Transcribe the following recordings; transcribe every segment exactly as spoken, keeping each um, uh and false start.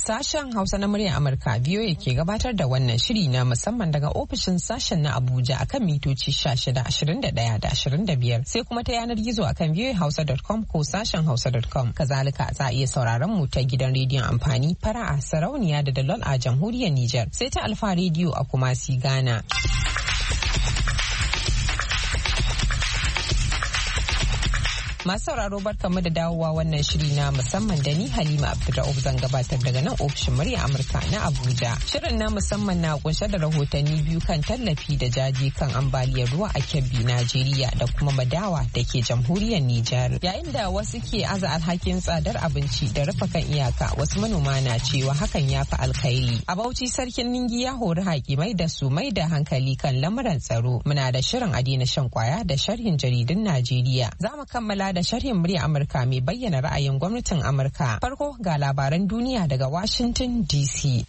Sashen Hausa na muryar Amurka V O A ke gabatar da wannan shiri na musamman daga ofishin sashen na Abuja akan mitoci sha shida, ashirin da ɗaya da ashirin da biyar sai kuma ta yanar gizo akan voa hausa dot com ko sashen hausa dot com. Kazalika za a iya sauraron mu ta gidan rediyon amfani Fara'a, Sarauniya da Dalol a jamhuriyar Nijar sai ta Alfa rediyo a Kumasi, Ghana. Masu sauraro barkanmu da dawowa wannan shiri na musamman da ni Halima Abdulrauf zan gabatar daga nan ofishin murya Amurka na Abuja. Shirin na musamman na kunshe da rahotanni biyu kan tallafi da jaji kan ambaliyar ruwa a Kebbi, Najeriya da kuma Madawa da ke jamhuriyar Nijar. Yayin da wasu ke aza alhakin tsadar abinci da rufe kan iyaka, wasu manoma na cewa hakan ya fi alkhairi. A Bauchi sarkin Ningi ya hori hakimai da su mai da hankali kan lamuran tsaro. Muna da shirin a daina shan kwaya da sharhin jaridun Najeriya. Za mu kammala da sharhin murya Amurka mai bayyana ra'ayin gwamnatin Amurka. Farko ga labaran duniya daga Washington D C.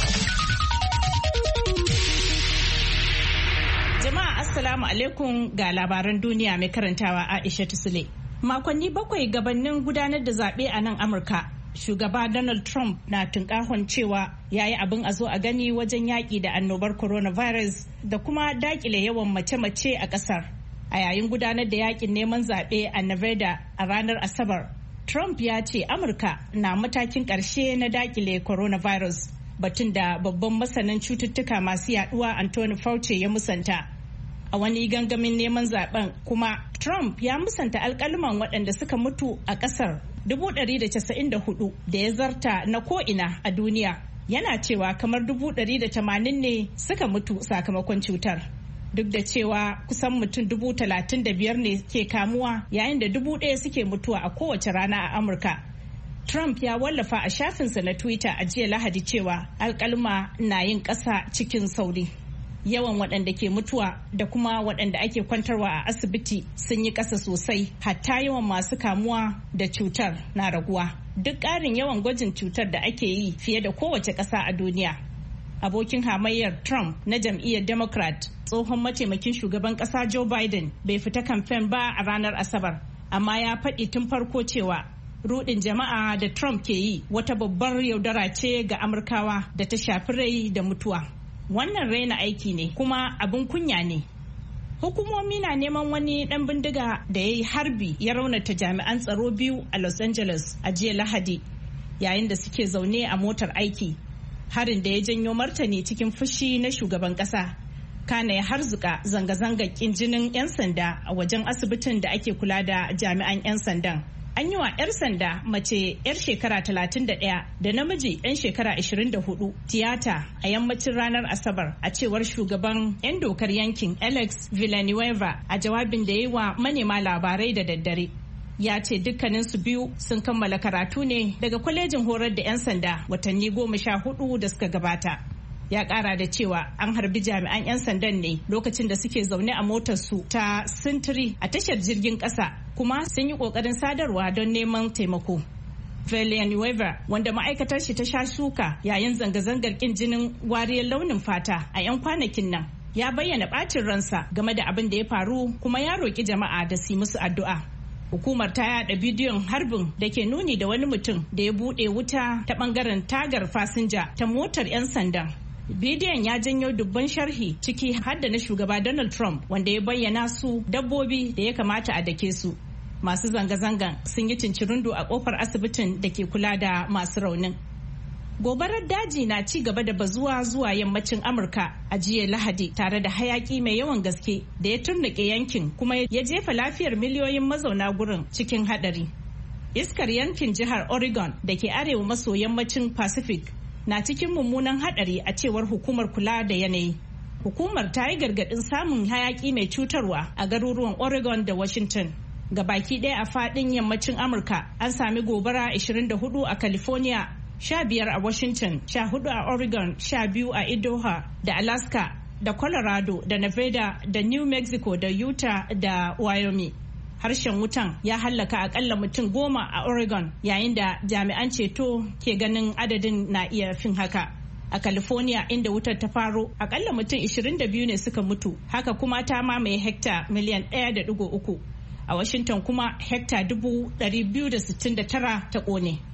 Jama'a assalamu alaikum ga labaran duniya mai karantawa Aisha Tusule. Makonni bakwai gabanin gudanar da zaɓe a nan Amurka, shugaba Donald Trump na tunkahon cewa ya yi abin a zo a gani wajen yaƙi da annobar coronavirus da kuma daƙile yawan mace-mace a ƙasar. A yayin gudanar da yakin neman zaɓe a Nevada a ranar Asabar, Trump ya ce Amurka na matakin ƙarshe na dakile coronavirus, batun da babban masanin cututtuka masu yaduwa Anthony Fauci ya musanta. A wani gangamin neman zaben kuma, Trump ya musanta alƙaluman waɗanda suka mutu a ƙasar dubu ɗari da casa'in da hudu da ya zarta na ko'ina a duniya. Yana cewa kamar dubu ɗari da tamanin ne suka mutu sakamakon cutar. Duk da cewa kusan mutum dubu talatin da biyar ne ke kamuwa yayin da dubu ɗaya suke mutuwa a kowace rana a Amurka. Trump ya wallafa a shafinsa na Twitter a jiya Lahadi cewa alƙalma na yin ƙasa cikin sauri. Yawan waɗanda ke mutuwa da kuma waɗanda ake kwantarwa a asibiti sun yi ƙasa sosai, hatta yawan masu kamuwa da cutar na raguwa. Duk ƙarin yawan gwajin cutar da ake yi fiye da kowace ƙasa a duniya. Abokin hamayyar Trump na jam'iyyar Democrat, tsohon mataimakin shugaban kasa Joe Biden bai fita kamfen ba a ranar Asabar, amma ya faɗi tun farko cewa rudin jama'a da Trump ke yi wata babbar yaudara ce ga Amurkawa da ta shafi rai da mutuwa. Wannan raina aiki ne kuma abin kunya ne. Hukumomi na neman wani ɗan bindiga da ya yi harbi ya raunata jami'an tsaro biyu a Los Angeles a jiya Lahadi yayin da suke zaune a motar aiki. Harin da ya janyo martani cikin fushi na shugaban kasa, kana ya harzuka zanga-zangar kin jinin 'yan sanda a wajen asibitin da ake kula da jami'an 'yan sandan. An yi wa 'yar sanda mace 'yar shekara talatin da ɗaya da namiji 'yan shekara ashirin da hudu tiyata a yammacin ranar Asabar, a cewar shugaban 'yan dokar yankin Alex Villanueva a jawabin da ya yi wa manema labarai da daddare. Ya ce dukkaninsu biyu sun kammala karatu ne daga kwalejin horar da 'yan sanda watanni goma sha hudu da suka gabata. Ya kara da cewa an harbi jami'an 'yan sandan ne lokacin da suke zaune a motarsu ta sintiri a tashar jirgin kasa, kuma sun yi kokarin sadarwa don neman taimako. Villanueva, wanda ma'aikatar shi ta sha shuka yayin zanga-zangar kin jinin wariyar launin fata a 'yan kwanakin nan, ya bayyana bacin ransa game da abin da ya faru, kuma ya roki jama'a da su musu addu'a. Hukumar ta yada bidiyon harbin da ke nuni da wani mutum da ya bude wuta ta bangaren tagar fasinja ta motar 'yan sandan. Bidiyon ya janyo dubban sharhi, ciki har da na shugaba Donald Trump, wanda ya bayyana su dabbobi da ya kamata a dake su. Masu zanga-zangan sun yi cincirindo a kofar asibitin da ke kula da masu raunin. Gobarar daji na ci gaba da bazuwa zuwa yammacin Amurka a jiya Lahadi, tare da hayaki mai yawan gaske da ya turnuke yankin kuma ya jefa lafiyar miliyoyin mazauna gurin cikin hadari. Iskar yankin jihar Oregon da ke arewa maso yammacin Pacific na cikin mummunan hadari, a cewar hukumar kula da yanayi. Hukumar ta yi gargadin samun hayaki mai cutarwa a garuruwan Oregon da Washington. Gabaki ɗaya a faɗin yammacin Amurka an sami gobara ashirin da hudu a California, sha biyar a Washington, sha hudu a Oregon, sha biyu a Idaho da Alaska da Colorado da Nevada da New Mexico da Utah da Wyoming. Harshen wutan ya hallaka akalla mutum goma a Oregon, yayin da jami'an ceto ke ganin adadin na iya fin haka. A California, inda wutar ta faro, akalla mutum ashirin da biyu ne suka mutu, haka kuma ta mamaye hekta miliyan ɗaya da ɗigo uku. A Washington kuma hekta dubu ɗari biyu da sittin da tara ta ƙone.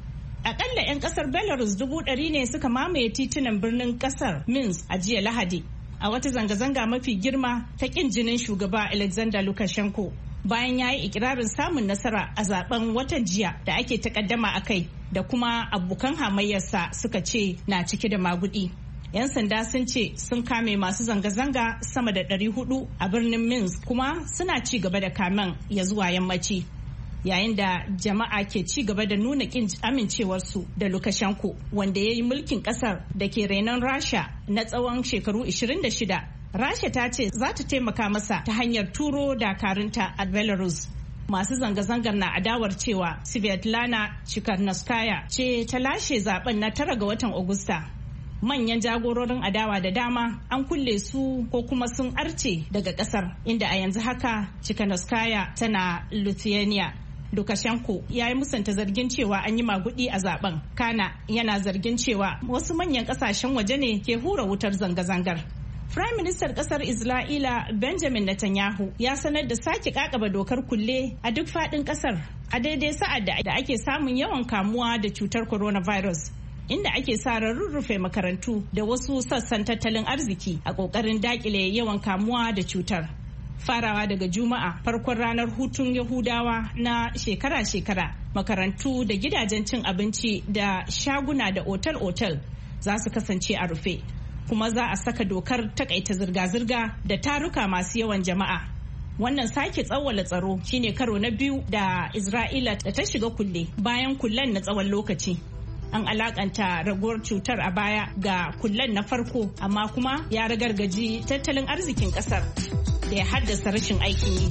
Akalla 'yan kasar Belarus dubu ɗari ne suka mamaye titunan birnin kasar Minsk a jiya Lahadi a wata zanga-zanga mafi girma ta kin jinin shugaba Alexander Lukashenko bayan ya yi ikirarin samun nasara a zaben watan jiya da ake takaddama a kai da kuma abokan hamayyarsa suka ce na cike da magudi. 'Yan sanda sun ce sun kame masu zanga-zanga sama da ɗari hudu a birnin Minsk kuma suna ci gaba da kamen ya zuwa yammaci. Yayin da jama'a ke ci gaba da nuna kin amincewarsu da Lukashenko wanda ya yi mulkin kasar da ke renon Rasha na tsawon shekaru ishirin da shida. Rasha ta ce za ta taimaka masa ta hanyar turo dakarunta a Belarus. Masu zanga-zangar na adawar cewa Svetlana Tsikhanouskaya ce ta lashe zaben na tara ga watan Agusta. Manyan jagororin adawa da dama an kulle su ko kuma sun arce daga kasar, inda a yanzu haka Tsikhanouskaya tana Lithuania. Lukashenko ya yi musanta zargin cewa an yi magudi a zaben. Kana yana zargin cewa wasu manyan kasashen waje ne ke hura wutar zanga-zangar. Prime Minister kasar Isra'ila Benjamin Netanyahu ya sanar da sake kakaba dokar kulle a duk faɗin kasar a daidai sa'ad da ake samun yawan kamuwa da cutar coronavirus, inda ake sa ran rurrufe makarantu da wasu sassan tattalin arziki a ƙoƙarin dakile yawan kamuwa da cutar. Farawa daga Juma'a, farkon ranar hutun Yahudawa na shekara-shekara, makarantu da gidajen cin abinci da shaguna da otal-otal za su kasance a rufe. Kuma za a saka dokar takaita zirga-zirga da taruka masu yawan jama'a. Wannan sake tsawwala tsaro shine karo na biyu da Isra'ila da ta shiga kulle bayan kullen na tsawon lokaci. An alakanta raguwar cutar a baya ga kullen na farko, amma kuma ya ragargaji tattalin arzikin kasar da ya haddasa rashin aikin yi.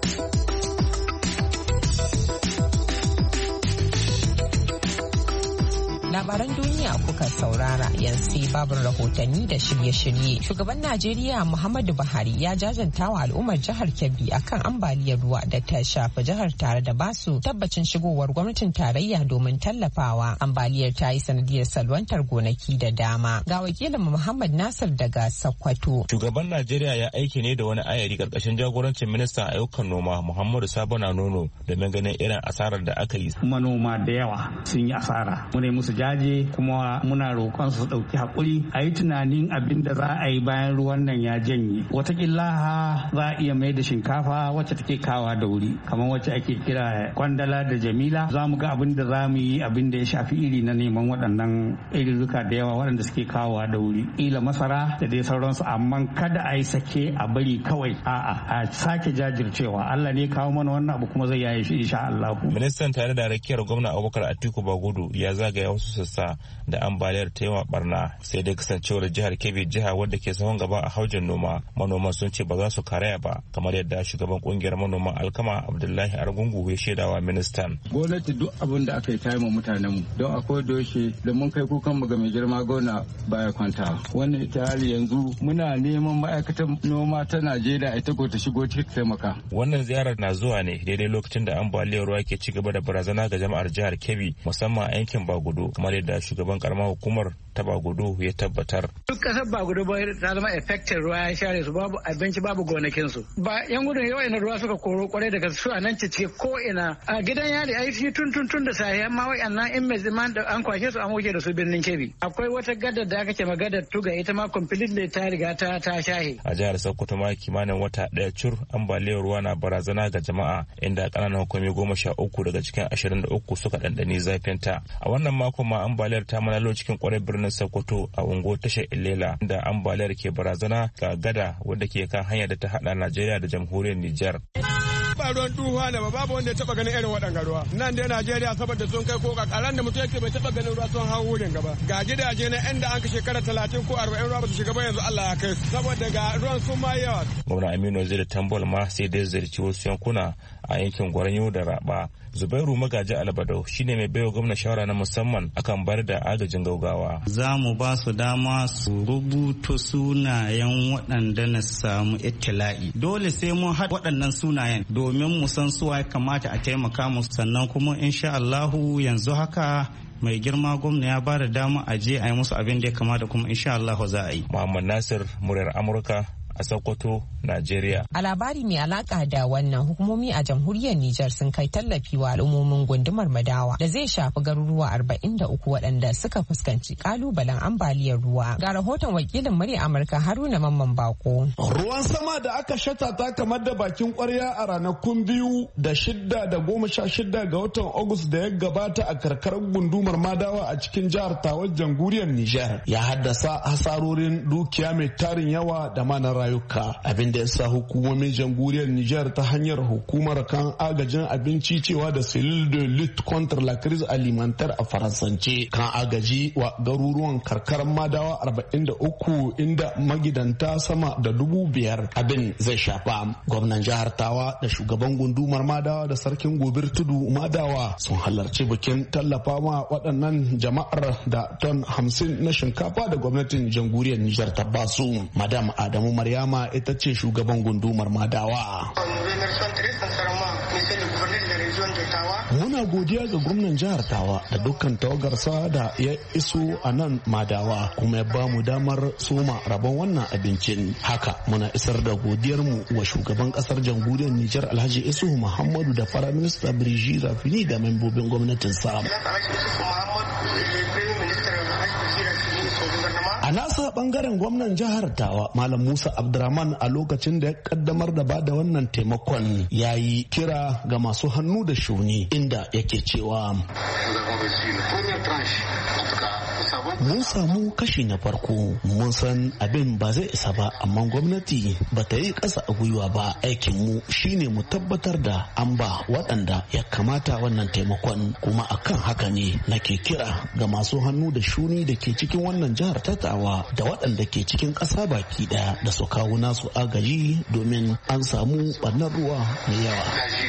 Labaran duniya kuka saurara, yanzu babin rahotanni da shirye-shirye. Shugaban Najeriya Muhammadu Buhari ya jajanta wa al'ummar jihar Kebbi akan ambaliyar ruwa da ta shafi jihar tare da basu tabbacin shigowar gwamnatin tarayya domin tallafawa. Ambaliyar ta yi sanadiyar salwantar gonaki da dama. Ga wakilin Muhammad Nasir daga Sokoto. Shugaban Najeriya ya aiki ne da wani ayari karkashin jagorancin ministan ayyukan noma Muhammadu Sabona Nono domin ganin irin asarar da aka yi. Manoma da yawa sun yi asara. Mune musu jaje kuma muna roƙon su ɗauki haƙuri a yi tunanin abin da za a yi bayan ruwan nan ya janye. Wataƙila ha za a iya mai da shinkafa wacce take kawa da wuri kamar wacce ake kira kwandala da jamila. Za mu ga abin da za mu yi abin da ya shafi iri na neman waɗannan irirrika da yawa waɗanda suke kawa da wuri. Ila masara da dai sauransu, amma kada a yi sake a bari kawai, a'a a sake jajircewa. Allah ne kawo mana wannan abu kuma zai yaye shi insha Allah. Ministan tare da rakiyar gwamna Abubakar Atiku Bagudu ya zagaya wasu sassa da ambaliyar ta yawa barna, sai dai kasancewar jihar Kebbi jiha wadda ke sahun gaba a haujin noma, manoman sun ce ba za su karaya ba, kamar yadda shugaban kungiyar manoman alkama Abdullahi Argungu ya shaidawa ministan. Gwamnati duk abin da aka yi ta yi ma mutanenmu don akwai doshe da mun kai kukan mu ga mai girma gona baya kwanta. Wannan ita hali yanzu muna neman ma'aikatan noma ta Najeriya ita ko ta shigo ta taimaka. Wannan ziyarar na zuwa ne daidai lokacin da ambaliyar ruwa ke ci gaba da barazana ga jama'ar jihar Kebbi, musamman a yankin Bagudu, kamar yadda shugaban karamar hukumar ta Bagudu ya tabbatar. Duk kasar Bagudu ba ta zama affected, ruwa ya share su, babu abinci babu gonakin su. Ba yan gudun yawa ina ruwa suka koro kwarai daga su a nan cike ko ina. A gidan yari ai shi tun tun tun da sahi, amma wayannan in mai zaman da an kwashe su an wuce da su birnin Kebbi. Akwai wata gadar da aka ce magadar Tuga, ita ma completely ta riga ta ta shahe. A jihar Sokoto ma kimanin wata daya cur ambaliyar ruwa na barazana ga jama'a, inda kananan hukumomi goma sha uku daga cikin ashirin da uku suka dandani zafin ta. A wannan makon ma ambaliyar ta malalo cikin kwarai birnin Sokoto a unguwar tashar Ilela, inda ambaliyar ke barazana ga gada wadda ke kan hanya da ta hada Najeriya da jamhuriyar Nijar. Ba ruwan duhuwa ne ba, babu wanda ya taba ganin irin waɗanga ruwa. Nan dai Najeriya saboda sun kai ko kakaran da mutum yake bai taba ganin ruwa sun hawo wurin gaba. Ga gidaje na inda an ka shekara talatin ko arba'in ruwa ba su shiga ba, yanzu Allah ya kai saboda ga ruwan sun ma yawa. Gwamna Aminu Waziri Tambol ma sai dai ziyarci wasu yankuna a yankin Gwaranyo da Raba. Zubairu Magaji Albadau shine mai baiwa gwamna shawara na musamman akan bar da agajin gaugawa. Za mu ba su dama su rubuta sunayen waɗanda na samu itila'i. Dole sai mun haɗa waɗannan sunayen domin mu san suwa ya kamata a taimaka musu, sannan kuma insha Allahu yanzu haka mai girma gwamna ya ba da dama a je a yi musu abin da ya kamata, kuma insha Allahu za a yi. Muhammad Nasir, muryar Amurka a Sokoto, Najeriya. A labari mai alaka da wannan, hukumomi a jamhuriyar Nijar sun kai tallafi wa al'ummomin gundumar Madawa da zai shafi garuruwa arba'in da uku waɗanda suka fuskanci kalubalen ambaliyar ruwa. Ga rahoton wakilin murya Amurka Haruna Mamman Bako. Ruwan sama da aka shatata kamar da bakin kwarya a ranakun biyu da shidda da goma sha shidda ga watan Agus da ya gabata a karkarar gundumar Madawa a cikin jihar Tawar jamhuriyar Nijar ya haddasa hasarorin dukiya mai tarin yawa da mana rayuka, abin da ya sa hukumomin jamhuriyar Nijar ta hanyar hukumar kan agajin abinci cewa da Cellule de lutte contre la crise alimentaire a Faransance kan agaji wa garuruwan karkarar Madawa arba'in da uku inda magidanta sama da dubu biyar abin zai shafa. Gwamnan jihar Tawa da shugaban gundumar Madawa da sarkin Gobir Tudu Madawa sun halarci bikin tallafa ma waɗannan jama'ar da ton hamsin na shinkafa da gwamnatin jamhuriyar Nijar ta basu. Madam Adamu Maryama ita ce shugaban gundumar Madawa. Muna godiya ga gwamnan jihar Tawa da dukkan tawagarsa da ya iso a nan Madawa kuma ya bamu damar soma rabon wannan abincin. Haka muna isar da godiyarmu wa shugaban kasar jamhuriyar Nijar Alhaji Isuhu Muhammadu da Firaminista Birji Rafini da membobin gwamnatin sa. A nasa bangaren gwamnan jihar Tawa Malam Musa Abdurrahman a lokacin da ya kaddamar da bada wannan taimakon ya yi kira ga masu hannu da shuni inda yake cewa mun samu kashi na farko, mun san abin ba zai isa ba, amma gwamnati ba ta yi ƙasa a gwiwa ba. Aikin mu shine mu tabbatar da an ba waɗanda ya kamata wannan taimakon, kuma akan haka ne nake kira ga masu hannu da shuni da ke cikin wannan jihar ta Tawa da waɗanda ke cikin ƙasa baki ɗaya da su kawo nasu agaji domin an samu ɓarnar ruwa mai yawa.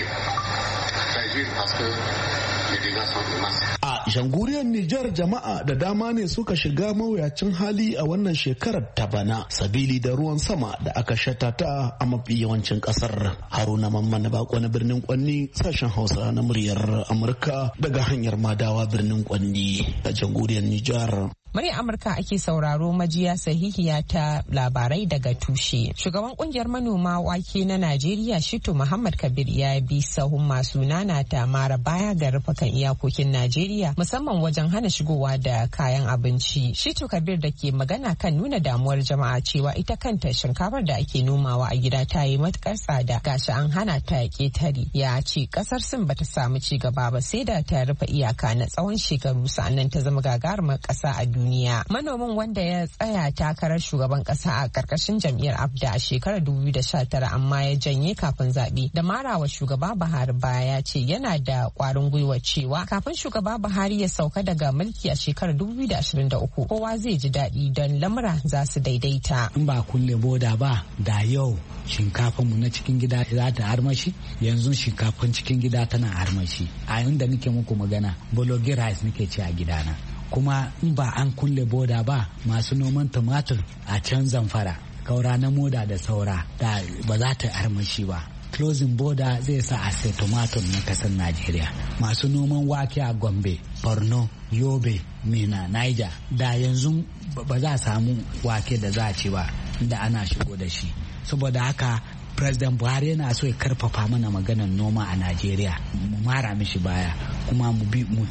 A jamhuriyar Nijar jama'a da dama ne suka shiga mawuyacin hali a wannan shekarar ta bana sabili da ruwan sama da aka shatata a mafi yawancin kasar. Haruna Mamman Bako na birnin Kwanni, sashen Hausa na muryar Amurka daga hanyar Madawa birnin Kwanni a jamhuriyar Nijar. Murya Amurka ake sauraro, majiya sahihiya ta labarai daga tushe. Shugaban kungiyar manoma wake na Najeriya Shitu Muhammad Kabir ya bi sahun masu nanata mara baya ga rufe kan iyakokin Najeriya musamman wajen hana shigowa da kayan abinci. Shitu Kabir da ke magana kan nuna damuwar jama'a cewa ita kanta shinkafar da ake nomawa a gida ta yi matukar tsada gashi an hana ta ketare. Ya ce kasar Sin bata samu ci gaba ba sai da ta rufe iyaka na tsawon shekaru sannan ta zama gagarumar kasa a duniya. duniya. Manomin wanda ya tsaya takarar shugaban kasa a karkashin jam'iyyar Abda a shekarar dubu biyu da sha tara amma ya janye kafin zaɓe da marawa shugaba Buhari baya ya ce yana da ƙwarin gwiwa cewa kafin shugaba Buhari ya sauka daga mulki a shekarar dubu biyu da ashirin da uku kowa zai ji daɗi don lamura za su daidaita. In ba kulle boda ba da yau shinkafin mu na cikin gida za ta armashi, yanzu shinkafin cikin gida tana armashi. A inda nake muku magana bologi rice nake ci a gidana. Kuma in ba an kulle boda ba masu noman tumatur a can Zamfara kaura na moda da saura da ba za ta armashi ba. Closing border zai sa a sai tumatur na kasar Najeriya. Masu noman wake a Gombe, Borno, Yobe, Mina, Niger da yanzu ba za a samu wake da za a ci ba inda ana shigo da shi. Saboda haka President Buhari yana so ya karfafa mana maganar noma a Najeriya, mu mara mishi baya kuma mu bi mu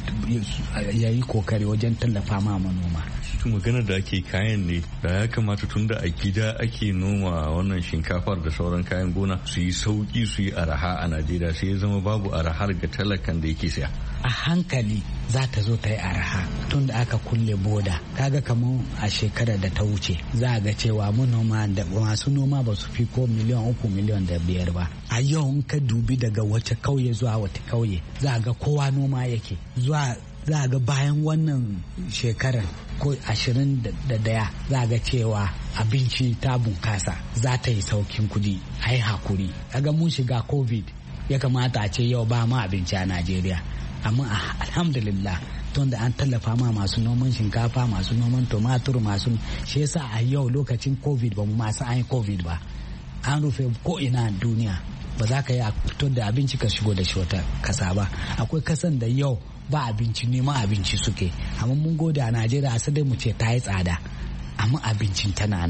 yayi kokari wajen tallafa ma manoma. Shi maganar da ake kayan ne da ya kamata tun da a gida ake noma wannan shinkafar da sauran kayan gona su yi sauki su yi araha a Najeriya, sai ya zama babu arahar ga talakan da yake siya. A hankali za ta zo ta yi araha tun da aka kulle boda. Kaga kamar a shekarar da ta wuce za a ga cewa manoma da masu noma ba su fi ko miliyan uku miliyan da biyar ba. A yau in ka dubi daga wata kauye zuwa wata kauye za a ga kowa noma yake. Zuwa za a ga bayan wannan shekarar ko ashirin da daya za a ga cewa abinci ta bunkasa za ta yi saukin kudi. A yi hakuri. Kaga mun shiga covid ya kamata a ce yau ba ma abinci a Najeriya. Amma alhamdulillah tun da an tallafa ma masu noman shinkafa, masu noman tumatur, masu shi yasa a yau lokacin covid ba mu masu an yi covid ba, an rufe ko ina duniya ba za ka yi a fito da abinci ka shigo da shi wata kasa ba. Akwai kasan da yau ba abinci, neman abinci suke, amma mun gode a Najeriya sai dai mu ce ta yi tsada amma abincin tana nan.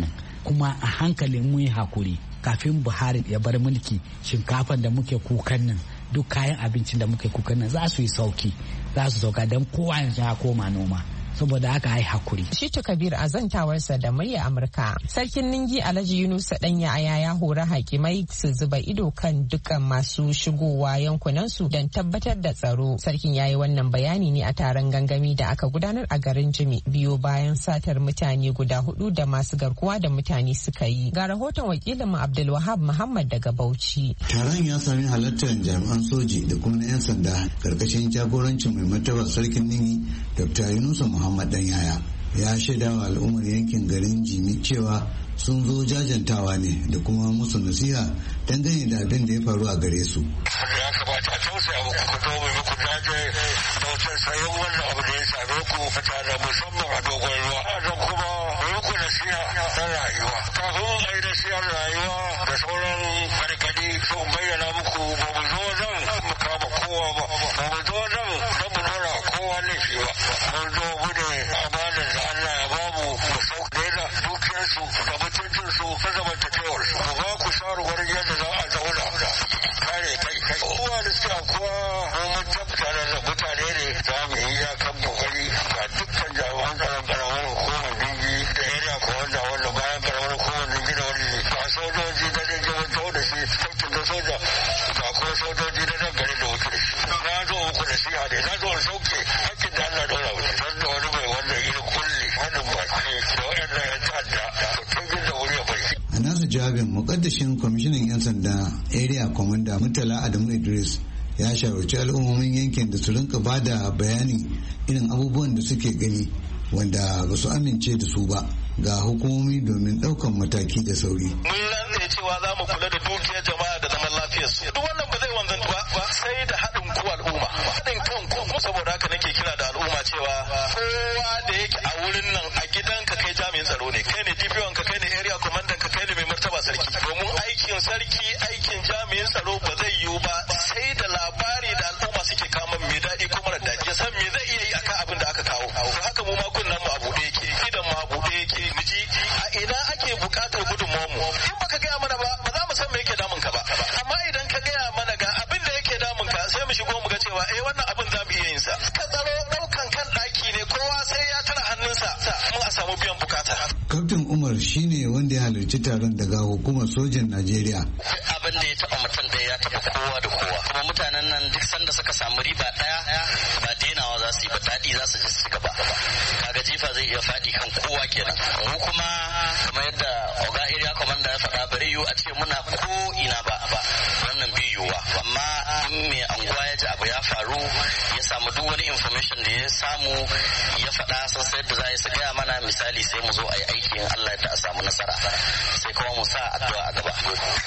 kuma a hankali mu yi hakuri kafin Buhari ya bar mulki shinkafan da muke kukan nan duk kayan abincin da muke kukan nan za su yi sauki za su sauka don kowa yanzu ya koma noma saboda haka ai hakuri. Shitu Kabir a zantawarsa da murya Amurka. Sarkin Ningi Alhaji Yunusa Danya Aya ya hora hakimai su zuba ido kan dukkan masu shigowa yankunan su don tabbatar da tsaro. Sarkin ya yi wannan bayani ne a taron gangami da aka gudanar a garin Jimi biyo bayan satar mutane guda hudu da masu garkuwa da mutane suka yi. Ga rahoton wakilin mu Abdulwahab Muhammad daga Bauchi. Taron ya sami halartar jami'an soji da kuma na 'yan sanda karkashin jagorancin mai martaba Sarkin Ningi Doctor Yunusa Muhammad Dan Yaya ya shaida wa al'ummar yankin garin Jimi cewa sun zo jajantawa ne da kuma musu nasiha dangane da abin da ya faru a gare su. Ya kamata a tausaya muku ku zo mai muku jaje tausayin sayan wannan abu da ya same ku mutane musamman a dogon ruwa. Don kuma muku nasiha na rayuwa. Kafin a yi nasihar rayuwa da sauran gargadi sun bayyana muku ba mu zo nan mu kama kowa ba. Ba mu zo nan don mu nuna kowa laifi ba. Mun zo mu ne amanar da Allah ya bamu mu sauke da dukiyarsu da mutuncinsu ta zamantakewar su. Mu ba ku shawarwarin yadda za a zauna kare kai kai. Kowa da suke kuwa mun tabbatar da mutane ne za mu yi iyakan kokari ga dukkan jami'an tsaron karamar hukumar dingi da area commander wanda bayan karamar hukumar dingi da wani ba sojoji na dingi mun taho da shi sautin da soja ba kuma sojoji na nan gari da wuce da shi. Na zo muku da siya ne na zo sauke hakkin da Allah daura wuce don da wani mai wannan irin kulle wannan ba ce da waɗannan yan ta'adda tun da wuri ya bari. A nasu jawabin mukaddashin kwamishinan 'yan sanda area commander Murtala Adamu Idris ya shawarci al'ummomin yankin da su rinka ba da bayani irin abubuwan da suke gani wanda ba su amince da su ba ga hukumomi domin ɗaukan mataki da sauri. Mun rantse cewa za mu kula da dukiyar jama'a da zaman lafiyarsu. Duk wannan ba zai wanzantu ba sai da haɗin ku al'umma. Haɗin kan ku saboda haka nake kira da al'umma cewa kowa da yake a wurin nan a gidanka kai jami'in tsaro ne. Kai ne D P O ka kai ne area commander ka kai ne mai martaba sarki. Domin aikin sarki aikin jami'in tsaro ba zai yiwu ba sai da labari da al'umma suke kama mai daɗi ko mara daɗi. Ya san me zai iya yi akan abin da aka kawo. To haka mu ma kunnan mu a buɗe yake, idan mu a buɗe yake, mu ji a ina ake buƙatar gudunmawar mu. In baka gaya mana ba ba za mu san me yake damun ka ba. Amma idan ka gaya mana ga abin da yake damun ka sai mu shigo mu ga cewa eh wannan abin za mu iya yin sa. Ka tsaro ɗaukan kan ɗaki ne kowa sai ya tara hannunsa mun a samu biyan bukata. Kaftin Umar shine wanda ya halarci taron daga hukumar sojan Najeriya. Abin da ya taɓa mutum ɗaya ya taɓa kowa da kowa. Kuma mutanen nan duk sanda suka samu riba ɗaya ba denawa za su yi ba daɗi za su je su gaba. Kaga jifa zai iya faɗi kan kowa kenan. Mu kuma kamar yadda Oga Area Commander ya faɗa bari yiwu a ce muna ko ina ba wannan bai yiwuwa. Amma in mai anguwa ya ji abu ya faru ya samu duk wani information da ya samu ya faɗa sun sai da za su gaya mana misali sai mu zo a yi aiki in Allah ya a samu nasara sai kuma mu sa addu'a a gaba.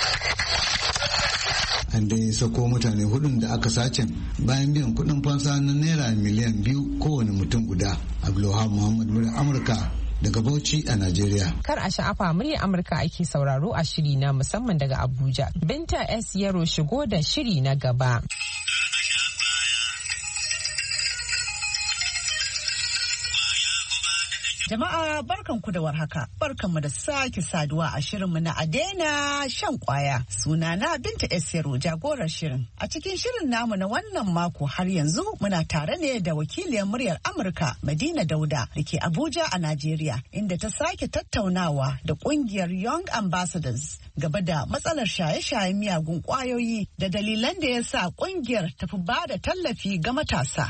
An dai sako mutane hudun da aka sace bayan biyan kuɗin fansa na naira miliyan biyu kowane mutum guda. Abdulwahab Muhammad muryar Amurka daga Bauchi a Najeriya. Kar a sha'afa muryar Amurka ake sauraro a shiri na musamman daga Abuja. Binta S Yaro shigo da shiri na gaba. Jama'a barkanku da warhaka, barkanmu da sake saduwa a shirinmu na Adena shan kwaya. Sunana Binta Esero jagorar shirin. A cikin shirin namu na wannan mako har yanzu muna tare ne da wakiliyar muryar Amurka Madina Dauda da ke Abuja a Najeriya, inda ta sake tattaunawa da kungiyar Young Ambassadors gaba da matsalar shaye-shayen miyagun kwayoyi da dalilan da ya sa kungiyar tafi ba da tallafi ga matasa.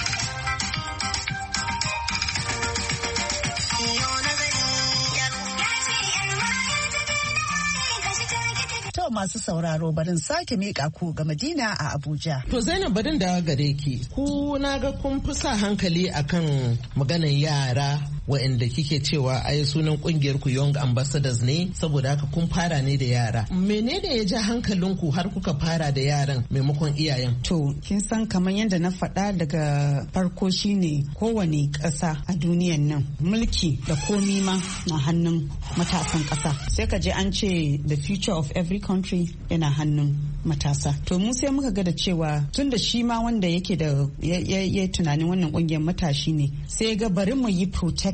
Masu sauraro barin sake mika ku ga Madina a Abuja. To Zainab barin da gare ki. Ku na ga kun fi sa hankali akan maganar yara waɗanda kike cewa ai sunan kungiyar ku Young Ambassadors ne saboda haka kun fara ne da yara. Menene ya ja hankalinku har kuka fara da yaran maimakon iyayen? To kin san kamar yadda na faɗa daga farko shine kowane ƙasa a duniyan nan mulki da komi ma na hannun matasan ƙasa. Sai ka je an ce the future of every country yana hannun matasa. To mu sai muka ga da cewa tun da shi ma wanda yake da ya tunanin wannan kungiyar matashi ne sai ga bari mu yi protect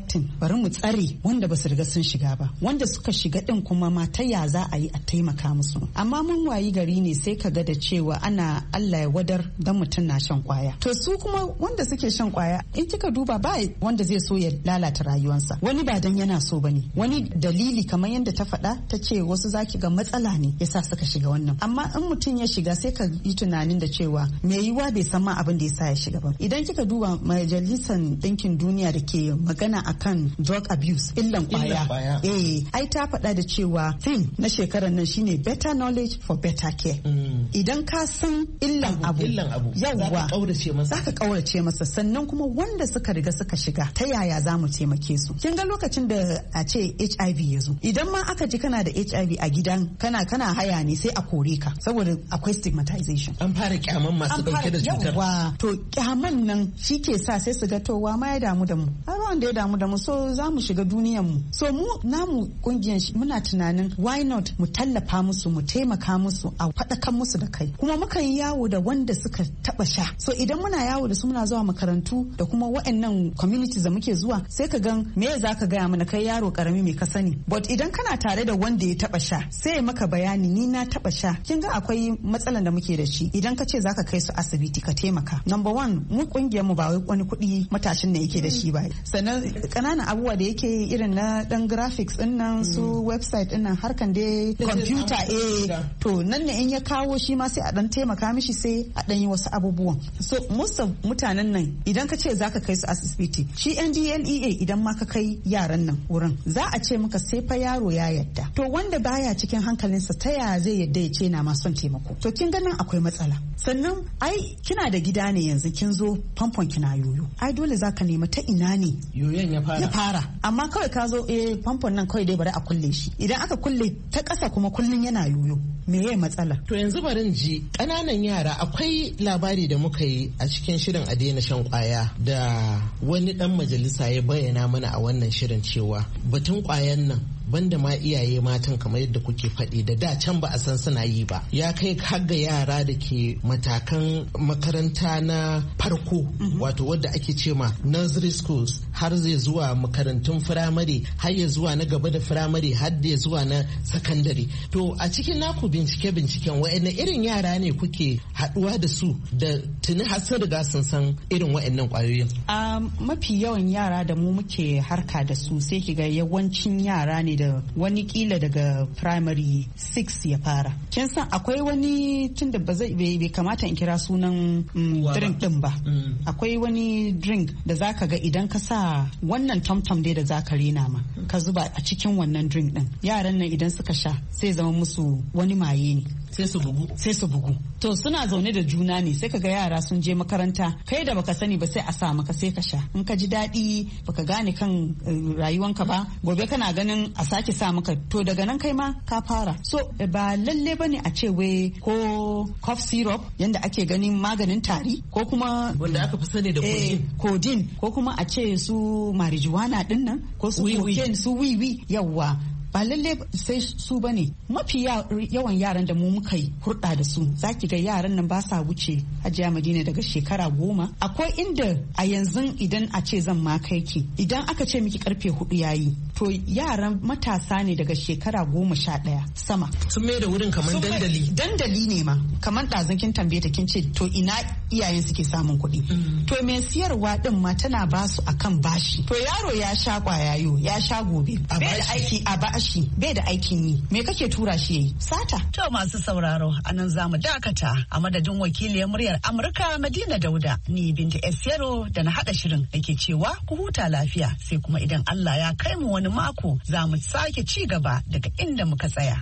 protecting bari mu tsare wanda ba su riga sun shiga ba, wanda suka shiga din kuma ma ta ya za a yi a taimaka musu. Amma mun wayi gari ne sai ka ga da cewa ana Allah ya wadar dan mutum na shan kwaya. To su kuma wanda suke shan kwaya in kika duba ba wanda zai so ya lalata rayuwarsa, wani ba dan yana so bane, wani dalili kamar yadda ta faɗa ta ce wasu zaki ga matsala ne yasa suka shiga wannan. Amma in mutum ya shiga sai ka yi tunanin da cewa me yiwa bai san ma abin da yasa ya shiga ba. Idan kika duba majalisar ɗinkin duniya da ke magana akan drug abuse, illan kwaya, eh ai ta faɗa da cewa theme na shekarar nan shine better knowledge for better care. Mm. Idan ka san illan abu, yawwa za ka kaurace masa, sannan kuma wanda suka riga suka shiga ta yaya za mu taimake su. Kin ga lokacin da a ce H I V ya zo, idan ma aka ji kana da H I V a gidan kana kana haya ne sai a kore ka saboda akwai stigmatization. An fara kyaman masu dauke da cutar. Yawwa, to kyaman nan shi ke sa sai su ga to wa ma ya damu da mu, har wanda ya damu da mu, so za mu shiga duniyan mu. So mu namu kungiyar muna tunanin why not mu tallafa musu, mu taimaka musu, a faɗakan musu da kai. Kuma mukan yi yawo da wanda suka taba sha, so idan muna yawo da su muna zuwa makarantu da kuma wa'annan communities da muke zuwa, sai ka gan me za ka gaya mana kai yaro karami me ka sani, but idan kana tare da wanda ya taba sha sai ya maka bayani ni na taba sha. Kin ga akwai matsalan da muke da shi, idan ka ce za ka kai su asibiti ka taimaka. Number one, mu kungiyar mu ba wai wani kuɗi matashin ne yake da shi ba, sannan kananan abubuwa da yake irin na dan graphics din nan, su website din nan, harkan dai computer, eh to nan ne in ya kawo shi ma sai a dan taimaka mishi, sai a dan yi wasu abubuwan. So most of mutanen nan idan ka ce zaka kai su asibiti, shi N D L E A idan ma ka kai yaran nan wurin za a ce maka sai fa yaro ya yadda. To wanda baya cikin hankalinsa ta yaya zai yadda ya ce na ma son taimako? To kin ganin akwai matsala. Sannan ai kina da gida ne yanzu, kin zo famfon kina yoyo, ai dole zaka nema ta ina ne yoyon ya fara. Ya fara. Amma kawai ka zo eh famfon nan kawai dai bari a kulle shi. Idan aka kulle ta ƙasa kuma kullun yana yoyo, me yayi matsala? To yanzu barin ji ƙananan yara, akwai labari da muka yi a cikin shirin a daina shan kwaya da wani dan majalisa ya bayyana mana a wannan shirin cewa batun kwayan nan banda ma iyaye matan kamar yadda kuke faɗi da da can ba a san suna yi ba, ya kai har ga yara da ke matakan makaranta na farko, wato wadda ake ce ma nursery schools, har zai zuwa makarantun firamare, har ya zuwa na gaba da firamare, har da zuwa na sakandare. To a cikin naku bincike binciken wa'annan irin yara ne kuke haɗuwa da su da tuni har sun riga sun san irin wa'annan kwayoyin? Um, mafi yawan yara da mu muke harka da su sai ki ga yawancin yara ne da wani kila daga primary six ya fara. Kin san akwai wani tun da ba zai bai kamata in kira sunan um, drink din ba. Mm. Akwai wani drink da zaka ga idan ka sa wannan tom-tom dai da zaka rena ma, ka zuba a cikin wannan drink din, yaran nan idan suka sha sai zama musu wani maye ne. Sai su bugu. Sai su bugu. To suna zaune da juna ne, sai ka ga yara sun je makaranta, kai da baka sani ba sai a sa maka sai ka sha. In ka ji daɗi baka gane kan uh, rayuwanka ba, gobe kana ganin a sake sa maka, to daga nan kai ma ka fara. So ba lalle bane a ce wai ko cough syrup yanda ake ganin maganin tari, ko kuma wanda aka fi sani da codeine, eh, codeine, ko kuma a ce su marijuana din nan, ko su cocaine, su wiwi, yawwa ba lalle sai su bane. Mafi yawan yaran da mu muka yi hurɗa da su zaki ga yaran nan ba sa wuce Hajiya Madina daga shekara goma. Akwai inda a yanzu idan a ce zan ma kai ki, idan aka ce miki karfe hudu yayi, to yaran matasa ne daga shekara goma sha ɗaya sama. Sun mai da wurin kamar dandali. Dandali ne ma, kamar ɗazun kin tambaye ta kin ce to ina iyayen suke samun kuɗi. Mm. To mai siyarwa din ma tana ba su akan bashi. To yaro ya sha kwayayo, ya sha gobe. Bai da aiki a bashi, bai da aikin yi. Me kake tura shi yayi? Sata. To masu sauraro, anan zamu dakata a madadin wakiliyar muryar Amurka Madina Dauda, ni Binta Esiyaro da na hada shirin dake cewa ku huta lafiya, sai kuma idan Allah ya kai mu wani mako za mu sake ci gaba daga inda muka tsaya.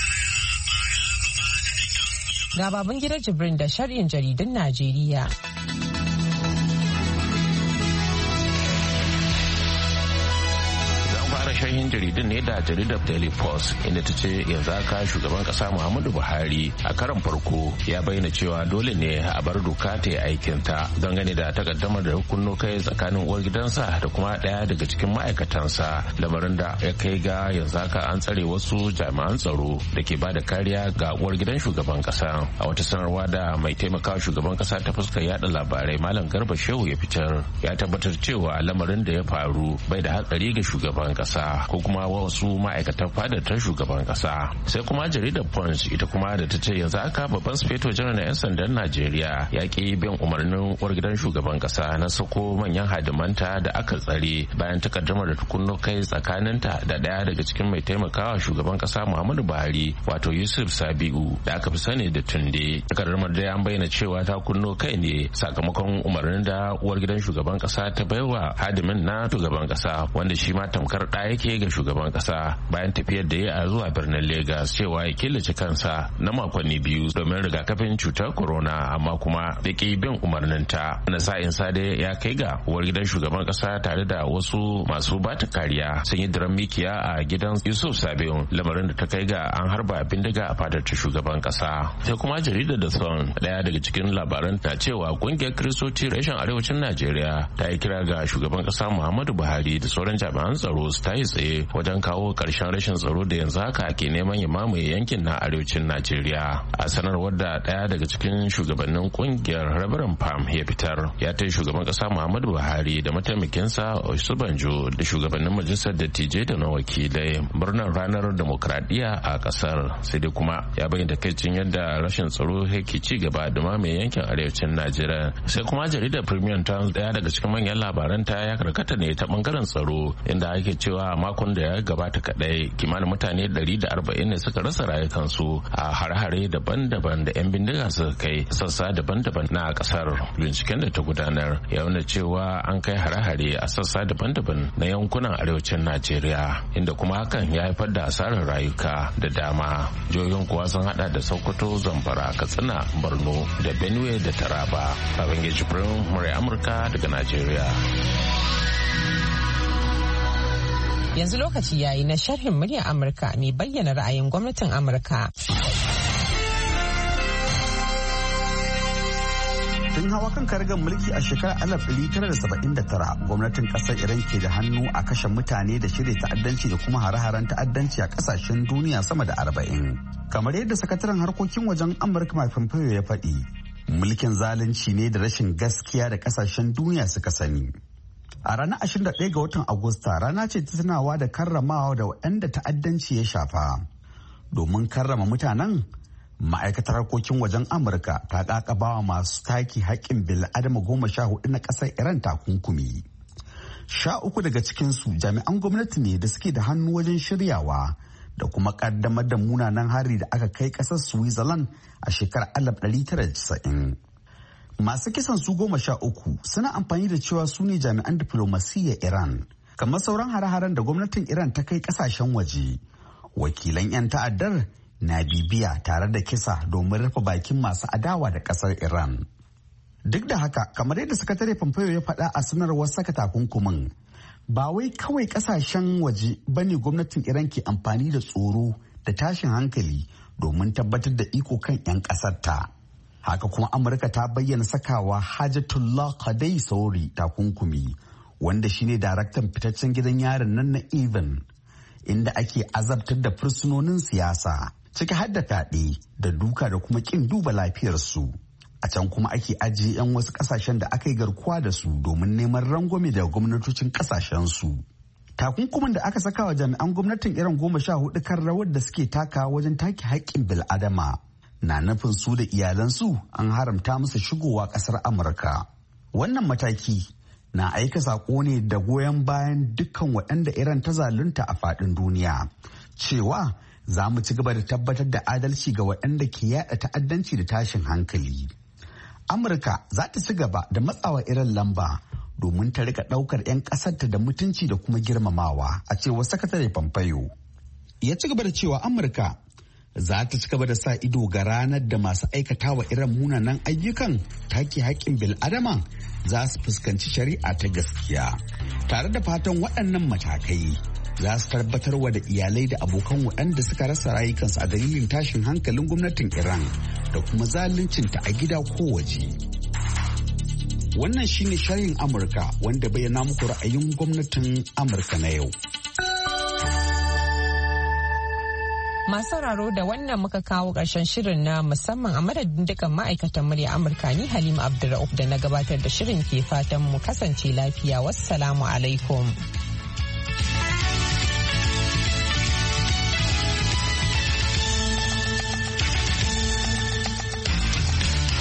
Ga baban gidan Jibrin da sharhin jaridun Najeriya. sharhin jaridun ne da jaridar Daily Post inda ta ce yanzu haka shugaban kasa Muhammadu Buhari a karon farko ya bayyana cewa dole ne a bar doka ta yi aikinta don gane da takaddamar da hukunno kai tsakanin uwar gidansa da kuma daya daga cikin ma'aikatansa, lamarin da ya kai ga yanzu haka an tsare wasu jami'an tsaro da ke bada kariya ga uwar gidan shugaban kasa. A wata sanarwa da mai taimakawa shugaban kasa ta fuskar yada labarai Malam Garba Shehu ya fitar, ya tabbatar cewa lamarin da ya faru bai da hatsari ga shugaban kasa ko kuma wasu ma'aikatan fadar ta shugaban kasa. Sai kuma jaridar Punch ita kuma da ta ce yanzu haka babban sufeto janar na 'yan sandan Najeriya ya ki bin umarnin uwar gidan shugaban kasa na sako manyan hadimanta da aka tsare bayan takaddamar da tukunno kai tsakaninta da daya daga cikin mai taimakawa shugaban kasa Muhammadu Buhari wato Yusuf Sabiu da aka fi sani da Tunde. Takaddamar da an bayyana cewa ta kunno kai ne sakamakon umarnin da uwar gidan shugaban kasa ta baiwa hadimin na shugaban kasa wanda shi ma tamkar da yake ga shugaban kasa bayan tafiyar da ya a zuwa birnin Lagos cewa ya killace kansa na makonni biyu domin rigakafin cutar corona, amma kuma da ke bin umarninta. Na sa'in sade ya kai ga uwar gidan shugaban kasa tare da wasu masu bata kariya sun yi daren mikiya a gidan Yusuf Sabiu, lamarin da ta kai ga an harba bindiga a fadar ta shugaban kasa. Sai kuma jaridar da Sun, daya daga cikin labaran ta cewa kungiyar Kiristoci reshen arewacin Najeriya ta yi kira ga shugaban kasa Muhammadu Buhari da sauran jami'an tsaro su tayi tsaye wajen kawo karshen rashin tsaro da yanzu haka ke neman ya mamaye yankin na arewacin Najeriya. A sanarwar da daya daga cikin shugabannin kungiyar Reverend Pam ya fitar, ya taya shugaban kasa Muhammadu Buhari da mataimakinsa Osubanjo da shugabannin majalisar dattijai da na wakilai murnar ranar demokradiyya a kasar. Sai dai kuma ya bayyana takaicin yadda rashin tsaro yake ci gaba da mamaye yankin arewacin Najeriya. Sai kuma jaridar Premium Times, daya daga cikin manyan labaran ta ya karkata ne ta bangaren tsaro, inda ake cewa makon da ya gabata kadai kimanin mutane ɗari da arba'in ne suka rasa rayukansu a har-hare daban-daban da 'yan bindiga suka kai sassa daban-daban na kasar. Binciken da ta gudanar ya nuna cewa an kai hare-hare a sassa daban-daban na yankunan arewacin Najeriya, inda kuma hakan ya haifar da asarar rayuka da dama. Jihohin kuwa sun hada da Sokoto, Zamfara, Katsina, Borno da Benue da Taraba. Babangeji Jibrin, Murai Amurka daga Najeriya. Yanzu lokaci yayi na sharhin muryar Amurka mai bayyana ra'ayin gwamnatin Amurka. Tun hawa kan karagar mulki a shekarar alif ɗari tara da saba'in da tara, gwamnatin kasar Iran ke da hannu a kashe mutane da shirya ta'addanci da kuma hare-haren ta'addanci a kasashen duniya sama da arba'in. Kamar yadda sakataren harkokin wajen Amurka Mike Pompeo ya faɗi, mulkin zalunci ne da rashin gaskiya da kasashen duniya suka sani. A ranar ashirin da ɗaya ga watan Agusta rana ce ta tunawa da karramawa da waɗanda ta'addanci ya shafa. Domin karrama mutanen, ma'aikatar harkokin wajen Amurka ta ƙaƙabawa masu taki haƙƙin bil'adama goma sha hudu na ƙasar Iran takunkumi. Sha uku daga cikinsu jami'an gwamnati ne da suke da hannu wajen shiryawa da kuma ƙaddamar da munanan hari da aka kai ƙasar Switzerland a shekarar alif ɗari tara da casa'in. Masu kisan su goma sha uku suna amfani da cewa su ne jami'an diflomasiyyar Iran. Kamar sauran hare-haren da gwamnatin Iran ta kai kasashen waje, wakilan 'yan ta'addar na bibiya tare da kisa domin rufe bakin masu adawa da kasar Iran. Duk da haka, kamar yadda sakatare Pompeo ya faɗa a sanarwar saka takunkumin, ba wai kawai kasashen waje bane gwamnatin Iran ke amfani da tsoro da tashin hankali domin tabbatar da iko kan 'yan ƙasarta. Haka kuma Amurka ta bayyana sakawa Hajatullah Qadai Sauri takunkumi, wanda shine daraktan fitaccen gidan yarin nan na Even, inda ake azabtar da fursunonin siyasa, ciki har da fyaɗe da duka da kuma ƙin duba lafiyarsu. A can kuma ake ajiye 'yan wasu ƙasashen da aka yi garkuwa da su domin neman rangwame daga gwamnatocin ƙasashensu. Takunkumin da aka saka wa jami'an gwamnatin Iran goma sha hudu kan rawar da suke taka wajen take haƙƙin bil'adama na nufin su da iyalansu an haramta musu shigowa ƙasar Amurka. Wannan mataki na aika saƙo ne da goyon bayan dukkan waɗanda Iran ta zalunta a faɗin duniya, cewa za mu ci gaba da tabbatar da adalci ga waɗanda ke yaɗa ta'addanci da tashin hankali. Amurka za ta ci gaba da matsawa Iran lamba domin ta rika ɗaukar 'yan ƙasarta da mutunci da kuma girmamawa, a cewar sakatare Pompeo. Ya ci gaba da cewa Amurka za ta ci gaba da sa ido ga ranar da masu aikata wa Iran munanan ayyukan take haƙƙin bil'adama za su fuskanci shari'a ta gaskiya, tare da fatan waɗannan matakai za su tabbatar wa da iyalai da abokan waɗanda suka rasa rayukansu a dalilin tashin hankalin gwamnatin Iran da kuma zaluncinta a gida ko waje. Wannan shine sharhin Amurka wanda bayyana muku ra'ayin gwamnatin Amurka na yau. Masu sauraro da wannan muka kawo ƙarshen shirin na musamman a madadin dukkan ma'aikatan murya Amurka ni Halima Abdulrauf da na gabatar da shirin ke fatan mu kasance lafiya. Wassalamu alaikum.